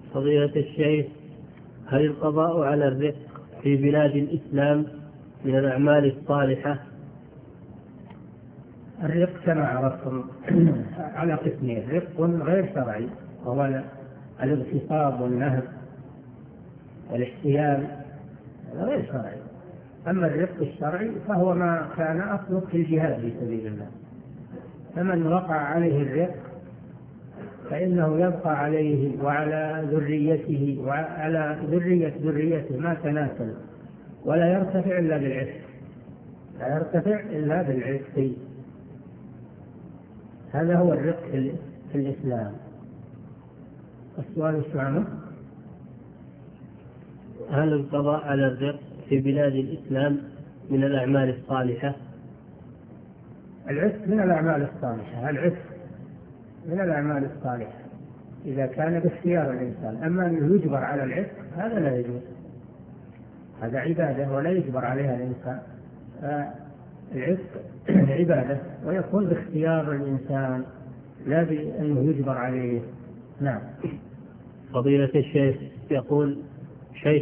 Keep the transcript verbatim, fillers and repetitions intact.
فضيلة الشيخ، هل القضاء على الرق في بلاد الإسلام من الأعمال الصالحة؟ الرق كما عرفتم على قسمين: رق غير شرعي وهو الاغتصاب والنهب والاحتيال، هذا غير شرعي. أما الرق الشرعي فهو ما كان أصله في الجهاد في سبيل الله، فمن وقع عليه الرق فإنه يبقى عليه وعلى ذريته وعلى ذرية ذريته ما تناسل، ولا يرتفع إلا بالعتق، لا يرتفع إلا بالعتق. هذا هو الرق في الإسلام. السؤال الثاني: هل القضاء على الرق في بلاد الإسلام من الأعمال الصالحة؟ العتق من الأعمال الصالحة، العتق من الأعمال الصالحة إذا كان باختيار الإنسان. أما أنه يجبر على العتق هذا لا يجوز، هذا عبادة ولا يجبر عليها الإنسان. العتق عبادة ويكون باختيار الإنسان لا بأنه يجبر عليه. نعم. فضيلة الشيخ، يقول شيخ